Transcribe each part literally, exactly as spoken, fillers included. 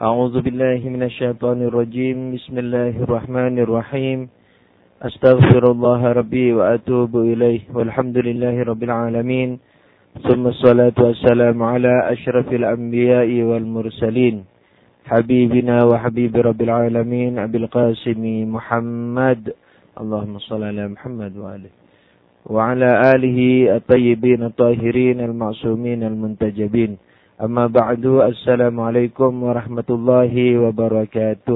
أعوذ بالله من الشيطان الرجيم بسم الله الرحمن الرحيم أستغفر الله ربي وأتوب إليه والحمد لله رب العالمين ثم الصلاة والسلام على أشرف الأنبياء والمرسلين حبيبنا وحبيب رب العالمين أبي القاسم محمد اللهم صل على محمد وآله وعلى آله الطيبين الطاهرين المعصومين المنتجبين أما بعد السلام عليكم ورحمة الله وبركاته.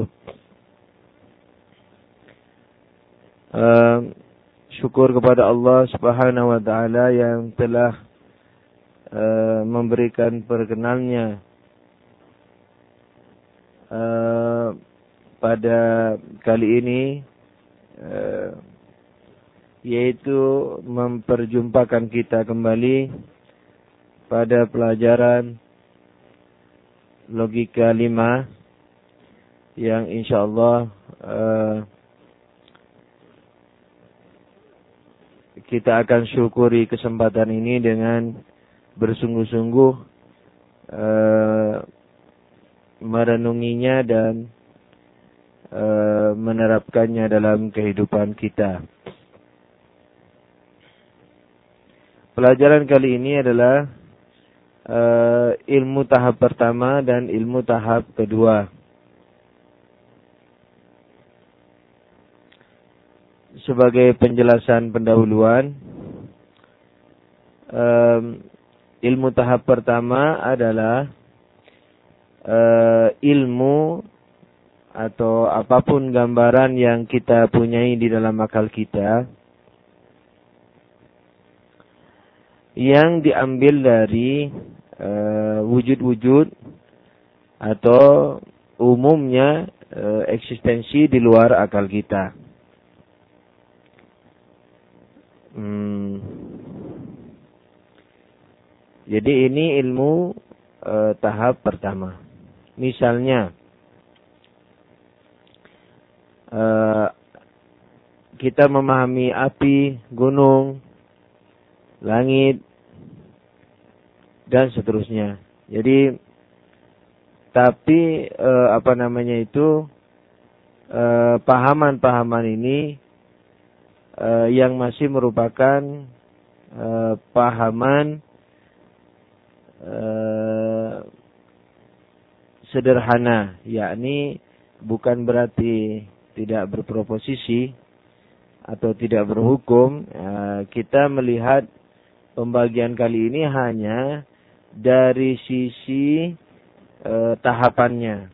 uh, Syukur kepada Allah Subhanahu wa taala yang telah uh, memberikan perkenannya uh, pada kali ini, uh, yaitu memperjumpakan kita kembali pada pelajaran logika lima yang insyaallah uh, kita akan syukuri kesempatan ini dengan bersungguh-sungguh uh, merenunginya dan uh, menerapkannya dalam kehidupan kita. Pelajaran kali ini adalah Uh, ilmu tahap pertama dan ilmu tahap kedua. Sebagai penjelasan pendahuluan, um, ilmu tahap pertama adalah uh, ilmu atau apapun gambaran yang kita punyai di dalam akal kita yang diambil dari uh, wujud-wujud atau umumnya uh, eksistensi di luar akal kita. Hmm. Jadi ini ilmu uh, tahap pertama. Misalnya, uh, kita memahami api, gunung, langit, dan seterusnya. Jadi, tapi eh, apa namanya itu eh, pahaman-pahaman ini eh, yang masih merupakan eh, pahaman eh, sederhana, yakni bukan berarti tidak berproposisi atau tidak berhukum. Eh, kita melihat pembagian kali ini hanya dari sisi e, tahapannya,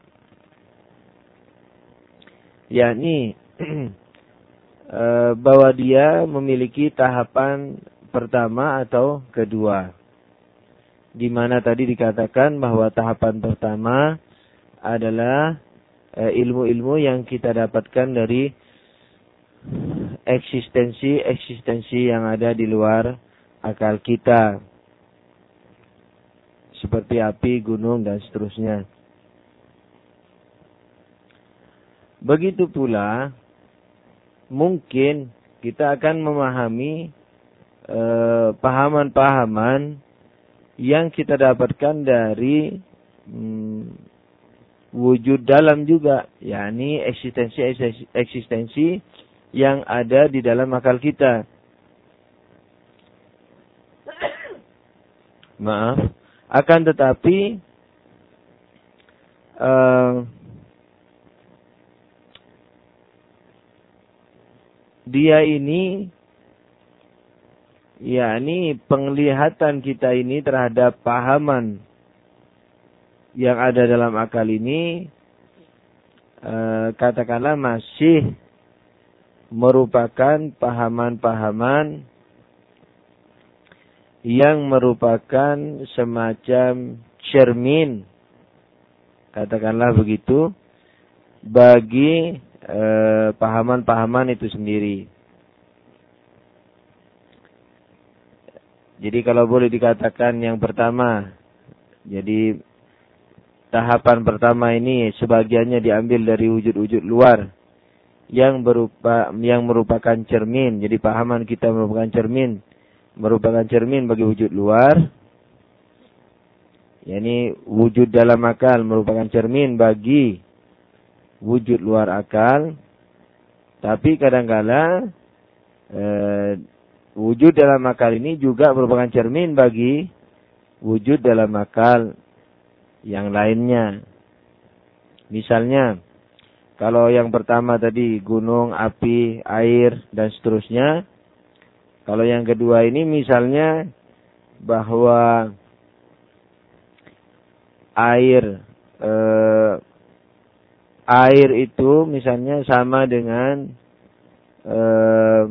yakni e, bahwa dia memiliki tahapan pertama atau kedua, di mana tadi dikatakan bahwa tahapan pertama adalah e, ilmu-ilmu yang kita dapatkan dari eksistensi-eksistensi yang ada di luar akal kita, seperti api, gunung, dan seterusnya. Begitu pula, mungkin kita akan memahami eh, pahaman-pahaman yang kita dapatkan dari hmm, wujud dalam juga, yakni eksistensi-eksistensi yang ada di dalam akal kita. Maaf. Akan tetapi uh, dia ini, yakni penglihatan kita ini terhadap pahaman yang ada dalam akal ini, uh, katakanlah masih merupakan pahaman-pahaman yang merupakan semacam cermin, katakanlah begitu, bagi eh, pahaman-pahaman itu sendiri. Jadi kalau boleh dikatakan yang pertama, jadi tahapan pertama ini sebagiannya diambil dari wujud-wujud luar yang berupa yang merupakan cermin. Jadi pahaman kita merupakan cermin. merupakan cermin bagi wujud luar. yakni wujud dalam akal merupakan cermin bagi wujud luar akal. Tapi kadang-kala eh, wujud dalam akal ini juga merupakan cermin bagi wujud dalam akal yang lainnya. Misalnya, kalau yang pertama tadi gunung, api, air, dan seterusnya. Kalau yang kedua ini misalnya bahwa air eh, air itu misalnya sama dengan eh,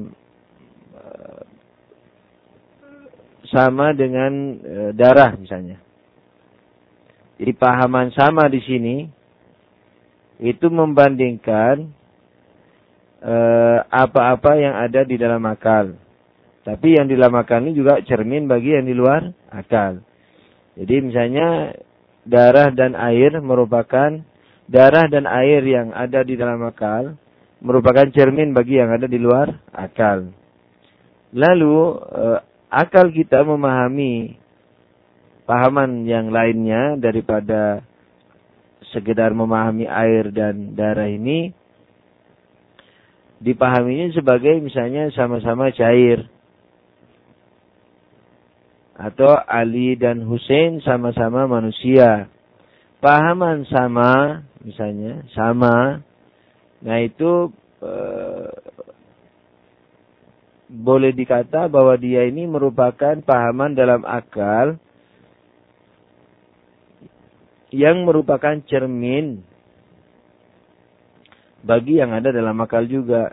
sama dengan eh, darah misalnya. Jadi pahaman sama di sini itu membandingkan eh, apa-apa yang ada di dalam akal. Tapi yang di dalam akal ini juga cermin bagi yang di luar akal. Jadi misalnya darah dan air merupakan darah dan air yang ada di dalam akal merupakan cermin bagi yang ada di luar akal. Lalu eh, akal kita memahami pahaman yang lainnya daripada sekedar memahami air dan darah ini, dipahaminya sebagai misalnya sama-sama cair. Atau Ali dan Hussein sama-sama manusia. Pahaman sama, misalnya, sama. Nah itu eh, boleh dikata bahwa dia ini merupakan pahaman dalam akal yang merupakan cermin bagi yang ada dalam akal juga.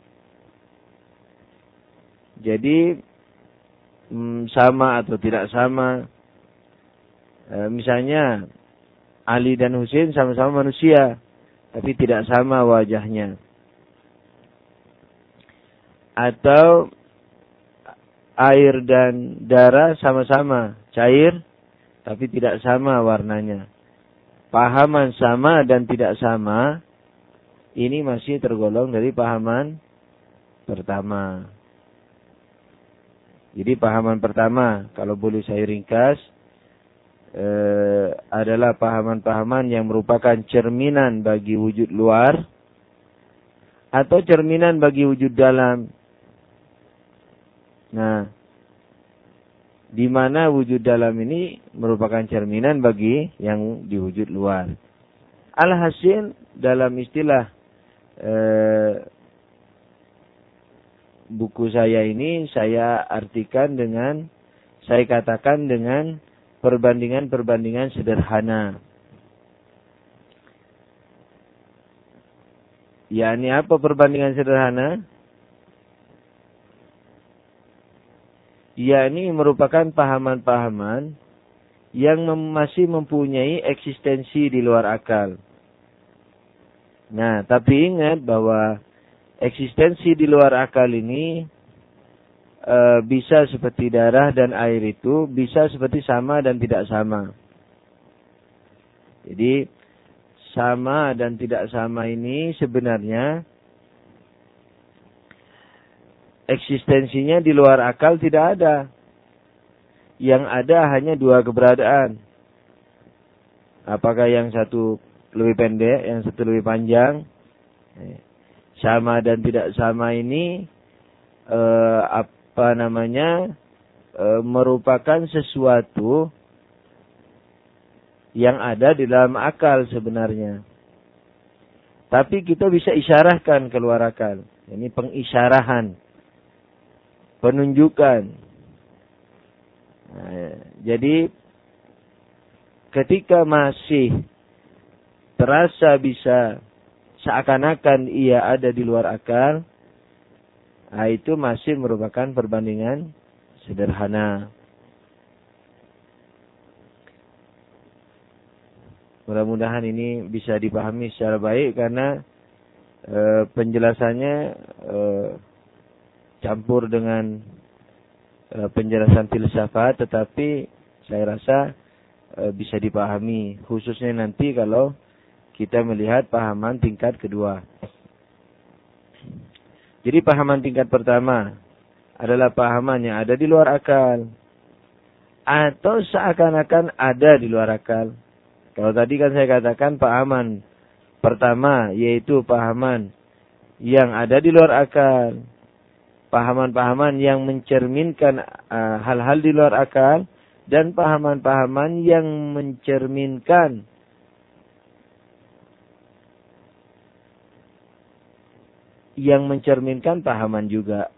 Jadi hmm, sama atau tidak sama. E, misalnya Ali dan Hussein sama-sama manusia, tapi tidak sama wajahnya. Atau air dan darah sama-sama cair, tapi tidak sama warnanya. Pahaman sama dan tidak sama, ini masih tergolong dari pahaman pertama. Jadi pahaman pertama, kalau boleh saya ringkas, eh, adalah pahaman-pahaman yang merupakan cerminan bagi wujud luar, atau cerminan bagi wujud dalam. Nah, di mana wujud dalam ini merupakan cerminan bagi yang di wujud luar. Alhasil dalam istilah eh, buku saya ini saya artikan dengan, saya katakan dengan perbandingan-perbandingan sederhana. yakni apa perbandingan sederhana? Yakni merupakan pahaman-pahaman yang mem- masih mempunyai eksistensi di luar akal. Nah, tapi ingat bahwa eksistensi di luar akal ini e, bisa seperti darah dan air itu, bisa seperti sama dan tidak sama. Jadi, sama dan tidak sama ini sebenarnya eksistensinya di luar akal tidak ada. Yang ada hanya dua keberadaan. Apakah yang satu lebih pendek, yang satu lebih panjang? Sama dan tidak sama ini eh, apa namanya eh, merupakan sesuatu yang ada di dalam akal sebenarnya. Tapi kita bisa isyarahkan keluar akal. Ini pengisyarahan, penunjukan. Nah, jadi ketika masih terasa bisa seakan-akan ia ada di luar akal, nah itu masih merupakan perbandingan sederhana. Mudah-mudahan ini bisa dipahami secara baik karena e, penjelasannya e, campur dengan e, penjelasan filsafat, tetapi saya rasa e, bisa dipahami khususnya nanti kalau kita melihat pahaman tingkat kedua. Jadi pahaman tingkat pertama adalah pahaman yang ada di luar akal. atau seakan-akan ada di luar akal. Kalau tadi kan saya katakan pahaman pertama, yaitu pahaman yang ada di luar akal. Pahaman-pahaman yang mencerminkan uh, hal-hal di luar akal. Dan pahaman-pahaman yang mencerminkan yang mencerminkan pahaman juga.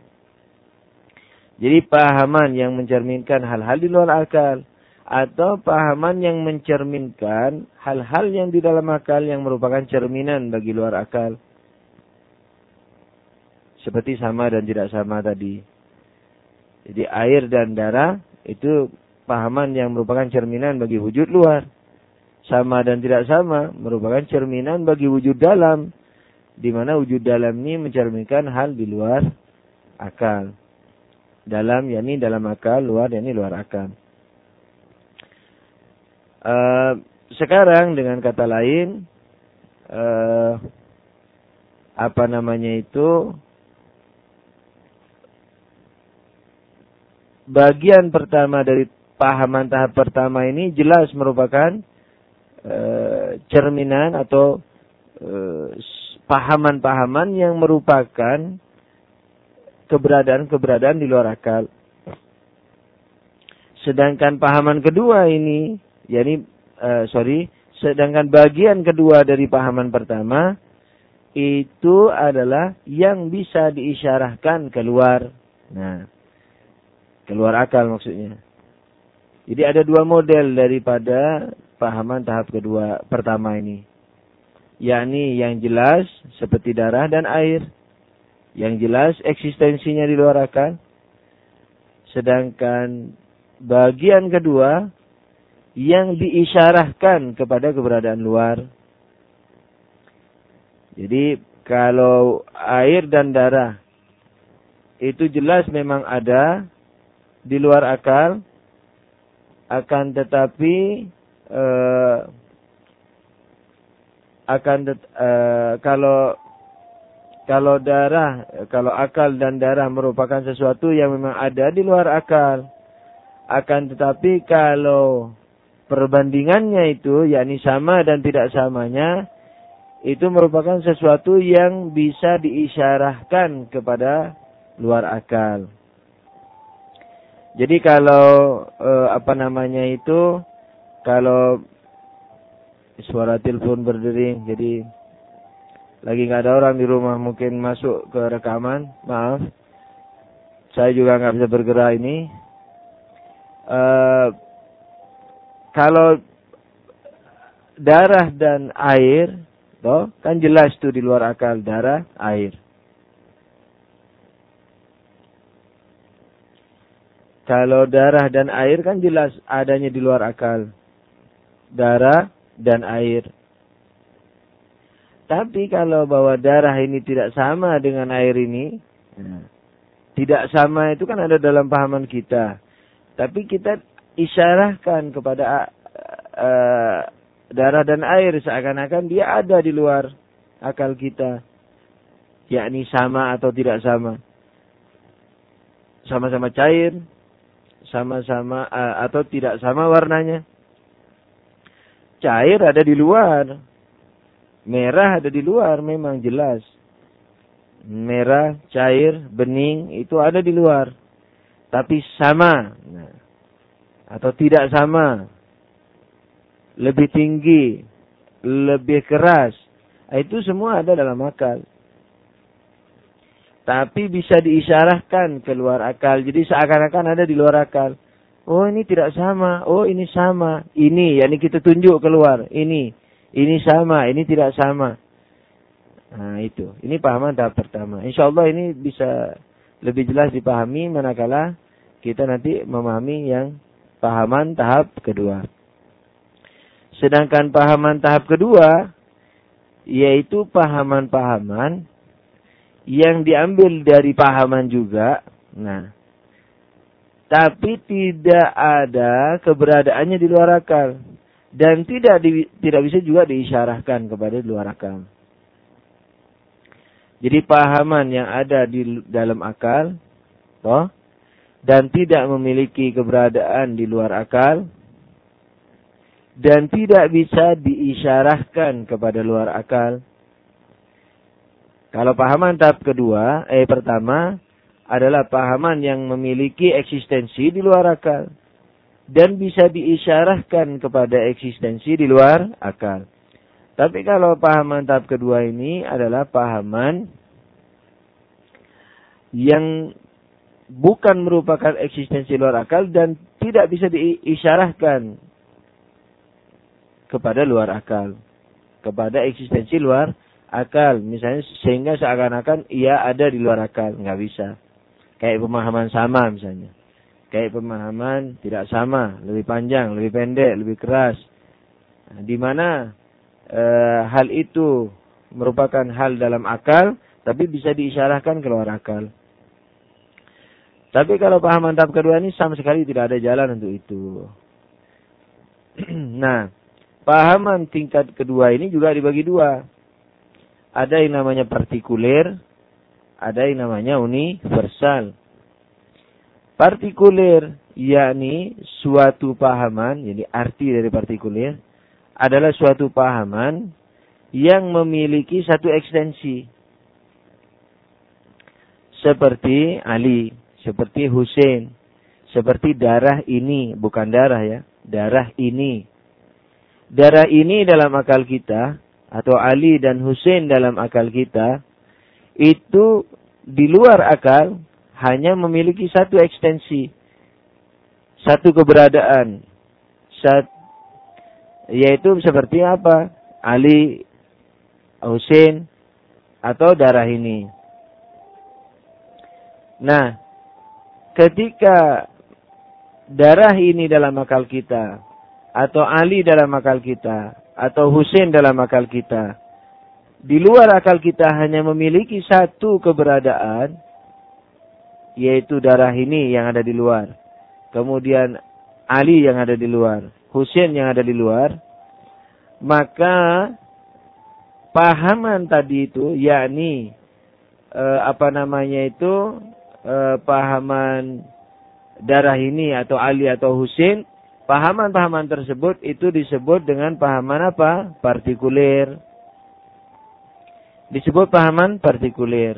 Jadi pahaman yang mencerminkan hal-hal di luar akal atau pahaman yang mencerminkan hal-hal yang di dalam akal yang merupakan cerminan bagi luar akal. Seperti sama dan tidak sama tadi. Jadi air dan darah itu pahaman yang merupakan cerminan bagi wujud luar. Sama dan tidak sama merupakan cerminan bagi wujud dalam. Di mana wujud dalam ini mencerminkan hal di luar akal. Dalam yakni dalam akal, luar yakni luar akal. Uh, sekarang dengan kata lain, uh, apa namanya itu, bagian pertama dari pahaman tahap pertama ini jelas merupakan uh, cerminan atau uh, pahaman-pahaman yang merupakan keberadaan-keberadaan di luar akal. Sedangkan pahaman kedua ini, yakni uh, sorry, sedangkan bagian kedua dari pahaman pertama itu adalah yang bisa diisyarahkan keluar. Nah, keluar akal maksudnya. Jadi ada dua model daripada pahaman tahap kedua pertama ini. Yakni yang jelas seperti darah dan air. Yang jelas eksistensinya di luar akal. Sedangkan bagian kedua yang diisyarahkan kepada keberadaan luar. Jadi kalau air dan darah itu jelas memang ada di luar akal, akan tetapi uh, akan tet- uh, kalau kalau darah, kalau akal dan darah merupakan sesuatu yang memang ada di luar akal, akan tetapi kalau perbandingannya itu, yakni sama dan tidak samanya, itu merupakan sesuatu yang bisa diisyarahkan kepada luar akal. Jadi kalau eh, apa namanya itu, kalau suara telepon berdering, jadi lagi nggak ada orang di rumah, mungkin masuk ke rekaman, maaf. Saya juga nggak bisa bergerak ini. Eh, kalau darah dan air, toh kan jelas tuh di luar akal, darah, air. Kalau darah dan air kan jelas adanya di luar akal. Darah dan air. Tapi kalau bahwa darah ini tidak sama dengan air ini, tidak sama itu kan ada dalam pahaman kita. Tapi kita isyarahkan kepada uh, darah dan air seakan-akan dia ada di luar akal kita. Yakni sama atau tidak sama. Sama-sama cair, sama-sama uh, atau tidak sama warnanya. Cair ada di luar. Merah ada di luar, memang jelas. Merah, cair, bening, itu ada di luar. Tapi sama. Nah, atau tidak sama. Lebih tinggi. Lebih keras. Itu semua ada dalam akal. Tapi bisa diisyarahkan ke luar akal. Jadi seakan-akan ada di luar akal. Oh ini tidak sama. Oh ini sama. Ini, yakni kita tunjuk keluar. Ini. Ini sama, ini tidak sama. Nah itu, ini pahaman tahap pertama. InsyaAllah ini bisa lebih jelas dipahami manakala kita nanti memahami yang pahaman tahap kedua. Sedangkan pahaman tahap kedua, yaitu pahaman-pahaman yang diambil dari pahaman juga. Nah, tapi tidak ada keberadaannya di luar akal. Dan tidak di, tidak bisa juga diisyarahkan kepada luar akal. Jadi pahaman yang ada di dalam akal, toh, dan tidak memiliki keberadaan di luar akal, dan tidak bisa diisyarahkan kepada luar akal. Kalau pahaman tahap kedua, eh pertama, adalah pahaman yang memiliki eksistensi di luar akal, dan bisa diisyarahkan kepada eksistensi di luar akal. Tapi kalau pahaman tahap kedua ini adalah pahaman yang bukan merupakan eksistensi luar akal dan tidak bisa diisyarahkan kepada luar akal, kepada eksistensi luar akal. Misalnya sehingga seakan-akan ia ada di luar akal, nggak bisa. Kayak pemahaman sama misalnya. Kayak pemahaman tidak sama, lebih panjang, lebih pendek, lebih keras. Nah, di mana e, hal itu merupakan hal dalam akal, tapi bisa diisyarahkan ke luar akal. Tapi kalau pahaman tahap kedua ini sama sekali tidak ada jalan untuk itu. Nah, pahaman tingkat kedua ini juga dibagi dua. Ada yang namanya partikuler, ada yang namanya universal. Partikuler, yakni suatu pahaman, jadi arti dari partikuler, adalah suatu pahaman yang memiliki satu ekstensi. Seperti Ali, seperti Hussein, seperti darah ini, bukan darah ya, darah ini. Darah ini dalam akal kita, atau Ali dan Hussein dalam akal kita, itu di luar akal hanya memiliki satu ekstensi, satu keberadaan, sat, yaitu seperti apa? Ali, Hussein, atau darah ini. Nah, ketika darah ini dalam akal kita, atau Ali dalam akal kita, atau Hussein dalam akal kita, di luar akal kita hanya memiliki satu keberadaan, yaitu darah ini yang ada di luar. Kemudian Ali yang ada di luar, Hussein yang ada di luar. Maka pahaman tadi itu, yakni eh, apa namanya itu, eh, pahaman darah ini atau Ali atau Hussein, pahaman-pahaman tersebut itu disebut dengan pahaman apa? Partikuler. Disebut pahaman partikuler.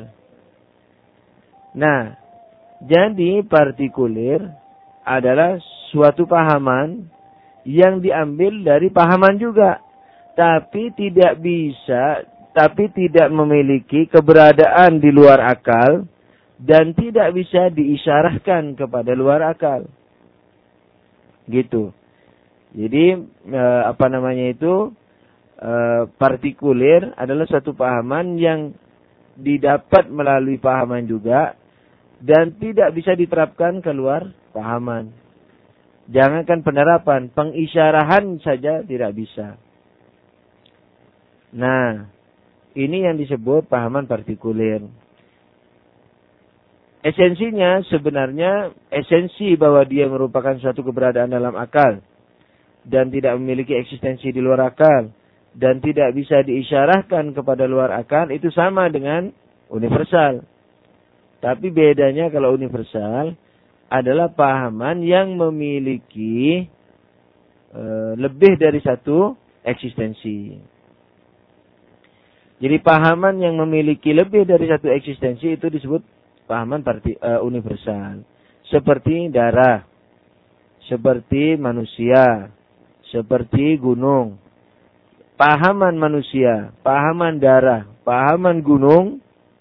Nah, jadi partikuler adalah suatu pahaman yang diambil dari pahaman juga, tapi tidak bisa, tapi tidak memiliki keberadaan di luar akal dan tidak bisa diisyarahkan kepada luar akal. Gitu. Jadi eh, apa namanya itu, eh, partikuler adalah satu pahaman yang didapat melalui pahaman juga dan tidak bisa diterapkan keluar pahaman. Jangankan penerapan, pengisyarahan saja tidak bisa. Nah, ini yang disebut pahaman partikuler. Esensinya sebenarnya esensi bahwa dia merupakan suatu keberadaan dalam akal dan tidak memiliki eksistensi di luar akal dan tidak bisa diisyarahkan kepada luar akal, itu sama dengan universal. Tapi bedanya kalau universal adalah pahaman yang memiliki e, lebih dari satu eksistensi. Jadi pahaman yang memiliki lebih dari satu eksistensi itu disebut pahaman parti, uh, universal. Seperti darah, seperti manusia, seperti gunung. Pahaman manusia, pahaman darah, pahaman gunung,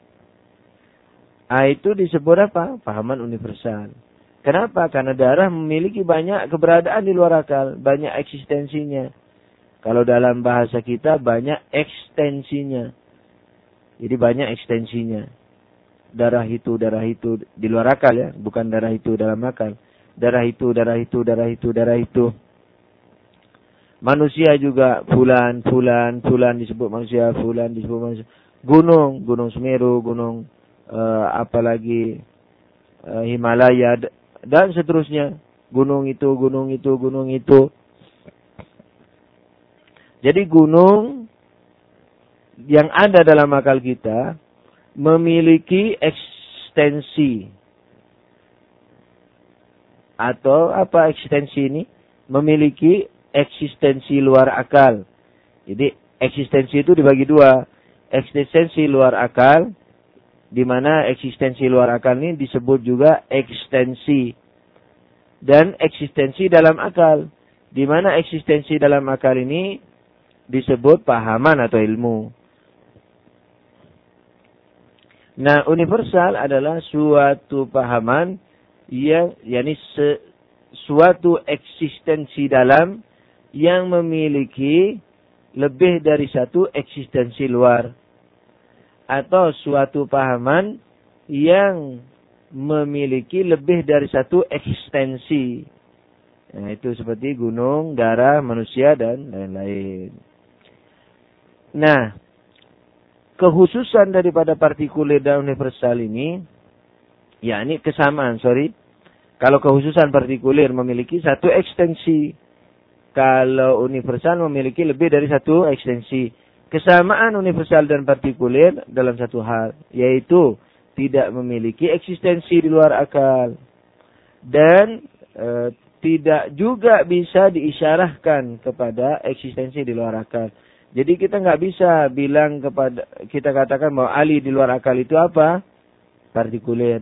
ah, itu disebut apa? Pahaman universal. Kenapa? Karena darah memiliki banyak keberadaan di luar akal, banyak eksistensinya. Kalau dalam bahasa kita banyak ekstensinya. Jadi banyak ekstensinya. Darah itu, darah itu di luar akal ya, bukan darah itu dalam akal. Darah itu, darah itu, darah itu, darah itu. Manusia juga fulan, fulan, fulan disebut manusia, fulan disebut manusia. Gunung, gunung Semeru, gunung uh, apalagi uh, Himalaya dan seterusnya. Gunung itu, gunung itu, gunung itu. Jadi gunung yang ada dalam akal kita memiliki ekstensi. Atau apa eksistensi ini? Memiliki eksistensi luar akal. Jadi eksistensi itu dibagi dua. Eksistensi luar akal, di mana eksistensi luar akal ini disebut juga ekstensi. Dan eksistensi dalam akal, di mana eksistensi dalam akal ini disebut pahaman atau ilmu. Nah, universal adalah suatu pahaman yang, yakni se, suatu eksistensi dalam yang memiliki lebih dari satu eksistensi luar. Atau suatu pahaman yang memiliki lebih dari satu eksistensi. Nah, itu seperti gunung, darah, manusia, dan lain-lain. Nah, kekhususan daripada partikuler dan universal ini, yakni kesamaan, sorry. Kalau kekhususan partikuler memiliki satu ekstensi. Kalau universal memiliki lebih dari satu ekstensi. Kesamaan universal dan partikuler dalam satu hal, yaitu tidak memiliki eksistensi di luar akal. Dan e, tidak juga bisa diisyarahkan kepada eksistensi di luar akal. Jadi kita nggak bisa bilang kepada, kita katakan bahwa Ali di luar akal itu apa? Partikuler.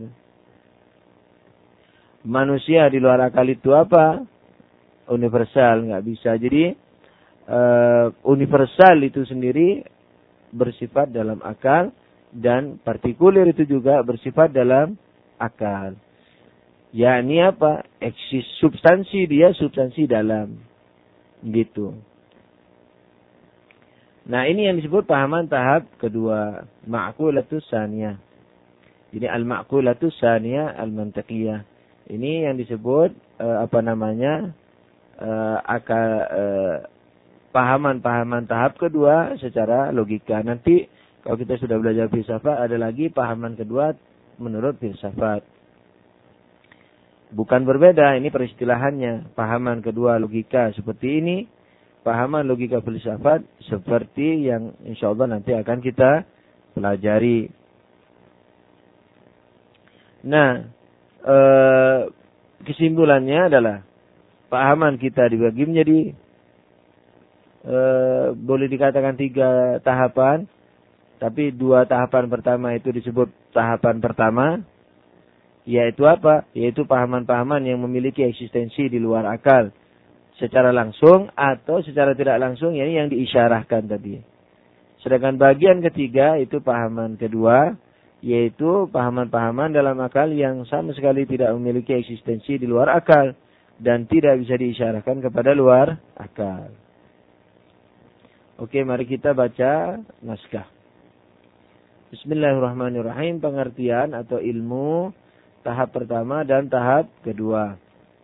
Manusia di luar akal itu apa? Universal, nggak bisa. Jadi uh, universal itu sendiri bersifat dalam akal dan partikuler itu juga bersifat dalam akal. Yakni apa? Eksis substansi dia substansi dalam. Gitu. Nah, ini yang disebut pahaman tahap kedua, ma'qulatus tsaniyah. Jadi al-ma'qulatus tsaniyah al-mantiqiyah. Ini yang disebut uh, apa namanya? Uh, akal uh, pahaman-pahaman tahap kedua secara logika. Nanti kalau kita sudah belajar filsafat ada lagi pahaman kedua menurut filsafat. Bukan berbeda, ini peristilahannya. Pahaman kedua logika seperti ini, pahaman logika filsafat seperti yang insyaallah nanti akan kita pelajari. Nah, eh, kesimpulannya adalah pahaman kita dibagi menjadi eh, boleh dikatakan tiga tahapan, tapi dua tahapan pertama itu disebut tahapan pertama, yaitu apa? Yaitu pahaman-pahaman yang memiliki eksistensi di luar akal secara langsung atau secara tidak langsung, yakni yang diisyarahkan tadi. Sedangkan bagian ketiga itu pahaman kedua, yaitu pahaman-pahaman dalam akal yang sama sekali tidak memiliki eksistensi di luar akal dan tidak bisa diisyarahkan kepada luar akal. Oke, mari kita baca naskah. Bismillahirrahmanirrahim. Pengertian atau ilmu tahap pertama dan tahap kedua.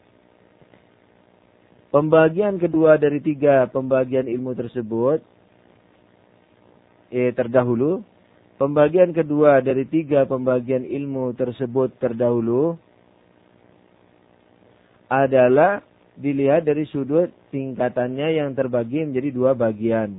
Pembagian kedua dari tiga pembagian ilmu tersebut, eh, terdahulu. Pembagian kedua dari tiga pembagian ilmu tersebut terdahulu adalah dilihat dari sudut tingkatannya yang terbagi menjadi dua bagian.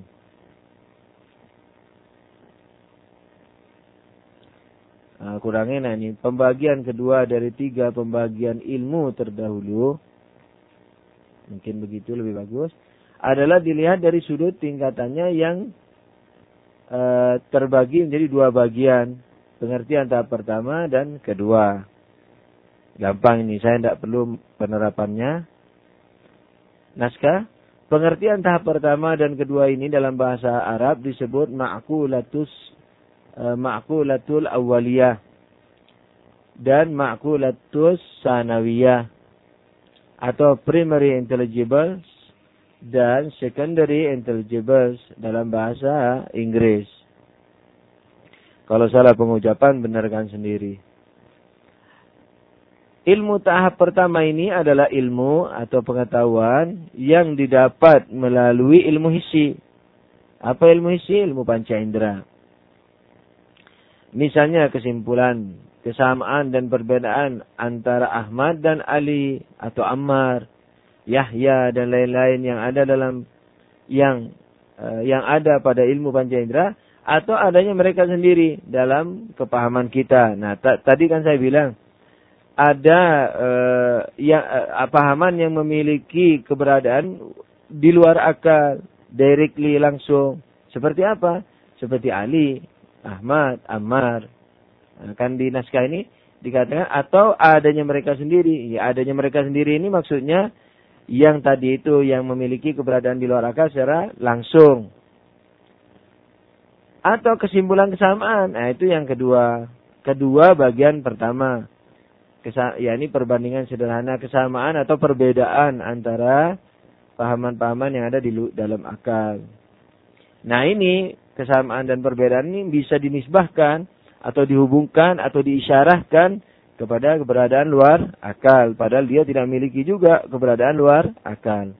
Nah, kurangnya nah ini. Pembagian kedua dari tiga pembagian ilmu terdahulu, mungkin begitu lebih bagus, adalah dilihat dari sudut tingkatannya yang e, terbagi menjadi dua bagian. Pengertian tahap pertama dan kedua. Gampang ini, saya tidak perlu penerapannya. Naskah. Pengertian tahap pertama dan kedua ini dalam bahasa Arab disebut ma'qulatus e, ma'qulatul awwaliyah dan ma'qulatus sanawiyah, atau primary intelligibles dan secondary intelligibles dalam bahasa Inggris. Kalau salah pengucapan, benarkan sendiri. Ilmu tahap pertama ini adalah ilmu atau pengetahuan yang didapat melalui ilmu hissi. Apa ilmu hissi? Ilmu panca indera. Misalnya kesimpulan, kesamaan dan perbedaan antara Ahmad dan Ali atau Ammar, Yahya dan lain-lain yang ada dalam yang uh, yang ada pada ilmu panca indera, atau adanya mereka sendiri dalam kepahaman kita. Nah, tadi kan saya bilang ada uh, yang uh, pahaman yang memiliki keberadaan di luar akal, directly langsung. Seperti apa? Seperti Ali, Ahmad, Ammar. Nah, kan di naskah ini dikatakan atau adanya mereka sendiri. Ya, adanya mereka sendiri ini maksudnya yang tadi itu yang memiliki keberadaan di luar akal secara langsung. Atau kesimpulan kesamaan. Nah, itu yang kedua. Kedua bagian pertama. Kesa ya ini perbandingan sederhana kesamaan atau perbedaan antara pahaman-pahaman yang ada di dalam akal. Nah, ini kesamaan dan perbedaan ini bisa dinisbahkan atau dihubungkan atau diisyarahkan kepada keberadaan luar akal. Padahal dia tidak memiliki juga keberadaan luar akal.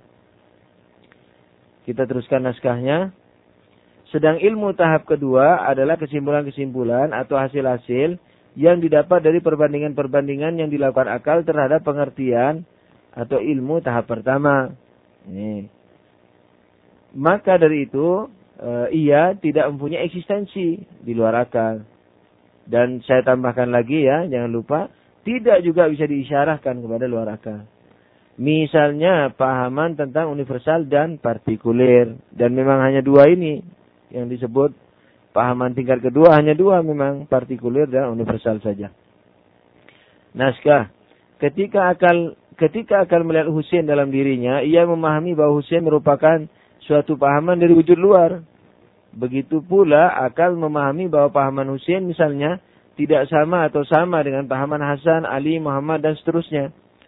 Kita teruskan naskahnya. Sedang ilmu tahap kedua adalah kesimpulan-kesimpulan atau hasil-hasil yang didapat dari perbandingan-perbandingan yang dilakukan akal terhadap pengertian atau ilmu tahap pertama. Ini. Maka dari itu, e, ia tidak mempunyai eksistensi di luar akal. Dan saya tambahkan lagi ya, jangan lupa, tidak juga bisa diisyarahkan kepada luar akal. Misalnya, pahaman tentang universal dan partikuler. Dan memang hanya dua ini yang disebut pahaman tingkat kedua, hanya dua memang, partikuler dan universal saja. Naskah. Ketika akal ketika akal melihat Husain dalam dirinya, ia memahami bahwa Husain merupakan suatu pahaman dari wujud luar. Begitu pula akal memahami bahwa pahaman Husain misalnya tidak sama atau sama dengan pahaman Hasan, Ali, Muhammad dan seterusnya.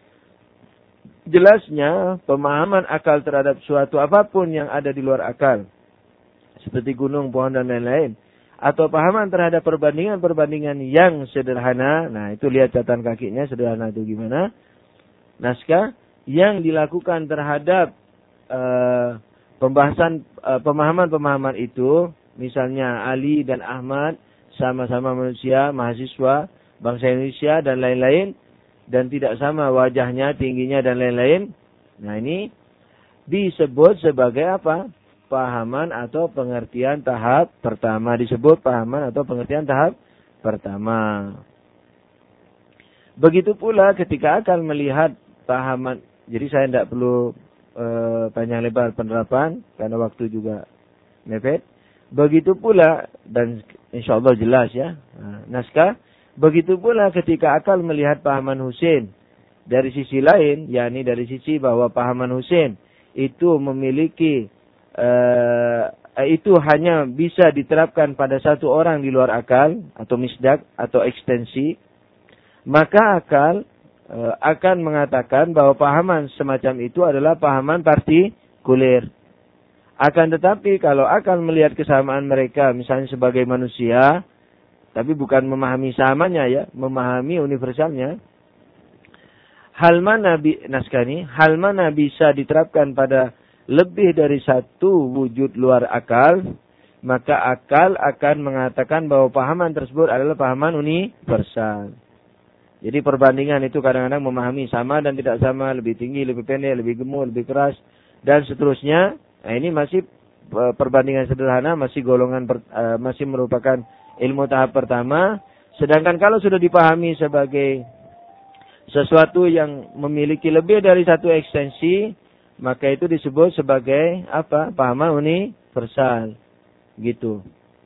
Jelasnya, pemahaman akal terhadap suatu apapun yang ada di luar akal, seperti gunung, pohon, dan lain-lain. Atau pahaman terhadap perbandingan-perbandingan yang sederhana. Nah, itu lihat catatan kakinya, sederhana itu gimana. Naskah yang dilakukan terhadap uh, pembahasan uh, pemahaman-pemahaman itu. Misalnya Ali dan Ahmad sama-sama manusia, mahasiswa, bangsa Indonesia, dan lain-lain. Dan tidak sama wajahnya, tingginya, dan lain-lain. Nah, ini disebut sebagai apa? Pahaman atau pengertian tahap pertama. Disebut pahaman atau pengertian tahap pertama. Begitu pula ketika akan melihat pahaman. Jadi saya tidak perlu e, panjang lebar penerapan karena waktu juga mepet. Begitu pula, dan insya Allah jelas ya, nah, naskah. Begitu pula ketika akal melihat pahaman Husain dari sisi lain, yakni dari sisi bahwa pahaman Husain itu memiliki Uh, itu hanya bisa diterapkan pada satu orang di luar akal atau misdak atau ekstensi, maka akal uh, akan mengatakan bahwa pahaman semacam itu adalah pahaman partikuler. Akan tetapi kalau akal melihat kesamaan mereka misalnya sebagai manusia, tapi bukan memahami samanya ya, memahami universalnya, hal mana bi, naskah ini, hal mana bisa diterapkan pada lebih dari satu wujud luar akal, maka akal akan mengatakan bahwa pahaman tersebut adalah pahaman universal. Jadi perbandingan itu kadang-kadang memahami sama dan tidak sama, lebih tinggi, lebih pendek, lebih gemuk, lebih keras, dan seterusnya. Nah, ini masih perbandingan sederhana, masih golongan uh, masih merupakan ilmu tahap pertama. Sedangkan kalau sudah dipahami sebagai sesuatu yang memiliki lebih dari satu ekstensi, maka itu disebut sebagai apa? Pahaman universal. Gitu.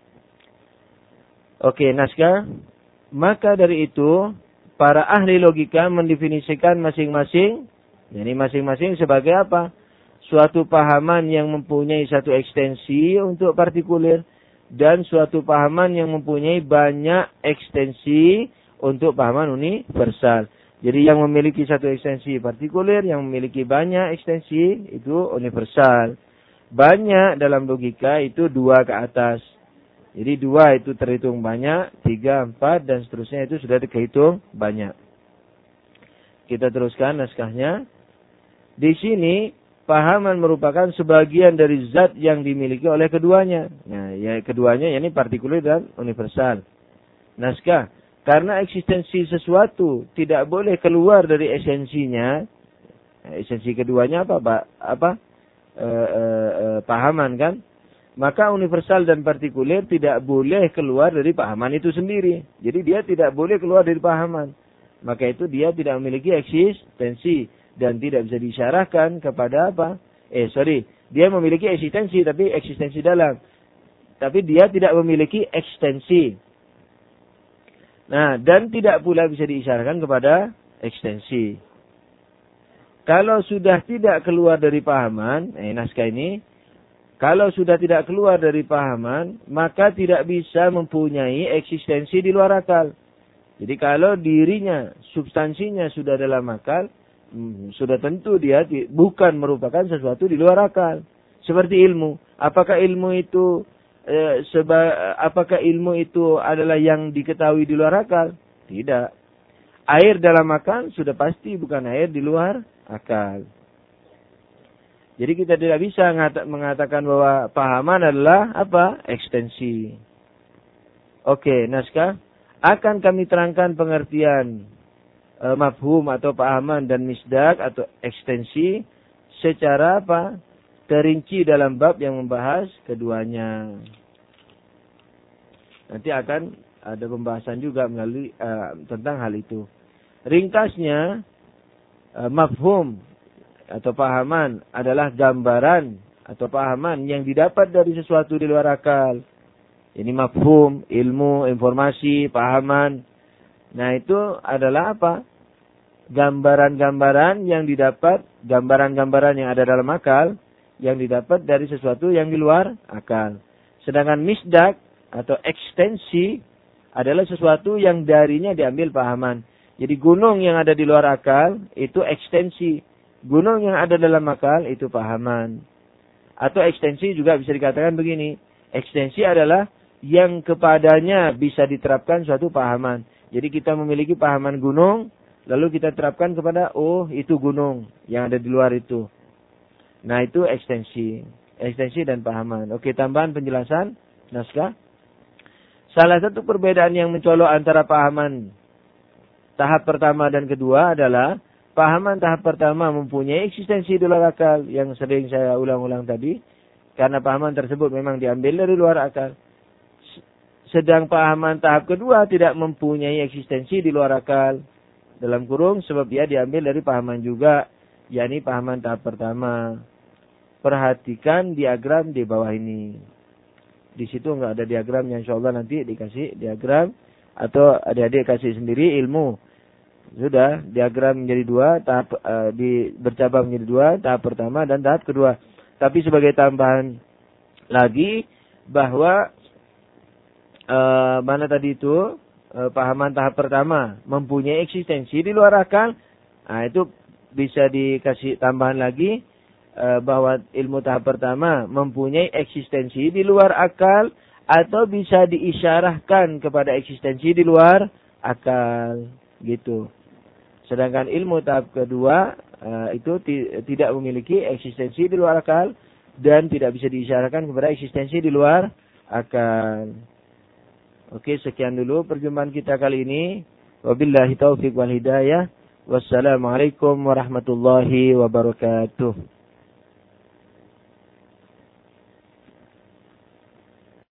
Oke, naskah. Maka dari itu, para ahli logika mendefinisikan masing-masing, jadi masing-masing sebagai apa? Suatu pahaman yang mempunyai satu ekstensi untuk partikuler, dan suatu pahaman yang mempunyai banyak ekstensi untuk pahaman universal. Jadi yang memiliki satu ekstensi partikuler, yang memiliki banyak ekstensi itu universal. Banyak dalam logika itu dua ke atas. Jadi dua itu terhitung banyak, tiga, empat, dan seterusnya itu sudah terhitung banyak. Kita teruskan naskahnya. Di sini pahaman merupakan sebagian dari zat yang dimiliki oleh keduanya. Nah, ya keduanya yakni partikuler dan universal. Naskah. Karena eksistensi sesuatu tidak boleh keluar dari esensinya. Esensi keduanya apa, Pak? Apa? E, e, e, pahaman kan? Maka universal dan partikuler tidak boleh keluar dari pahaman itu sendiri. Jadi dia tidak boleh keluar dari pahaman. maka itu dia tidak memiliki eksistensi dan tidak bisa diisyarahkan kepada apa? Eh, sorry, dia memiliki eksistensi tapi eksistensi dalam. Tapi dia tidak memiliki ekstensi. Nah, dan tidak pula bisa diisyarahkan kepada ekstensi. Kalau sudah tidak keluar dari pahaman, eh, naskah ini, kalau sudah tidak keluar dari pahaman, maka tidak bisa mempunyai eksistensi di luar akal. Jadi kalau dirinya, substansinya sudah dalam akal, hmm, sudah tentu dia bukan merupakan sesuatu di luar akal. Seperti ilmu. Apakah ilmu itu eh, seba, apakah ilmu itu adalah yang diketahui di luar akal? Tidak. Air dalam akal sudah pasti bukan air di luar akal. Jadi kita tidak bisa mengatakan bahwa pahaman adalah apa? Ekstensi. Oke, naskah. Akan kami terangkan pengertian e, mafhum atau pahaman dan misdak atau ekstensi secara apa? Terinci dalam bab yang membahas keduanya. Nanti akan ada pembahasan juga melalui e, tentang hal itu. Ringkasnya, e, mafhum atau pahaman adalah gambaran atau pahaman yang didapat dari sesuatu di luar akal. Ini mafhum, ilmu, informasi, pahaman. Nah itu adalah apa? Gambaran-gambaran yang didapat, gambaran-gambaran yang ada dalam akal, yang didapat dari sesuatu yang di luar akal. Sedangkan misdak atau ekstensi adalah sesuatu yang darinya diambil pahaman. Jadi gunung yang ada di luar akal itu ekstensi. Gunung yang ada dalam akal itu pahaman. Atau ekstensi juga bisa dikatakan begini. Ekstensi adalah yang kepadanya bisa diterapkan suatu pahaman. Jadi kita memiliki pahaman gunung, lalu kita terapkan kepada, oh itu gunung yang ada di luar itu. Nah itu ekstensi. Ekstensi dan pahaman. Oke, tambahan penjelasan naskah. Salah satu perbedaan yang mencolok antara pahaman tahap pertama dan kedua adalah pahaman tahap pertama mempunyai eksistensi di luar akal yang sering saya ulang-ulang tadi. Karena pahaman tersebut memang diambil dari luar akal. Sedang pahaman tahap kedua tidak mempunyai eksistensi di luar akal. Dalam kurung sebab dia diambil dari pahaman juga. yakni pahaman tahap pertama. Perhatikan diagram di bawah ini. Di situ enggak ada diagramnya, insyaallah nanti dikasih diagram. Atau adik-adik kasih sendiri ilmu. Sudah, diagram menjadi dua, tahap uh, di bercabang menjadi dua, tahap pertama dan tahap kedua. Tapi sebagai tambahan lagi bahwa Uh, mana tadi itu uh, pahaman tahap pertama mempunyai eksistensi di luar akal. Nah itu bisa dikasih tambahan lagi uh, bahwa ilmu tahap pertama mempunyai eksistensi di luar akal atau bisa diisyarahkan kepada eksistensi di luar akal gitu. Sedangkan ilmu tahap kedua uh, itu t- tidak memiliki eksistensi di luar akal dan tidak bisa diisyarahkan kepada eksistensi di luar akal. Oke, sekian dulu perjumpaan kita kali ini. Wabillahi taufiq wal hidayah. Wassalamualaikum warahmatullahi wabarakatuh.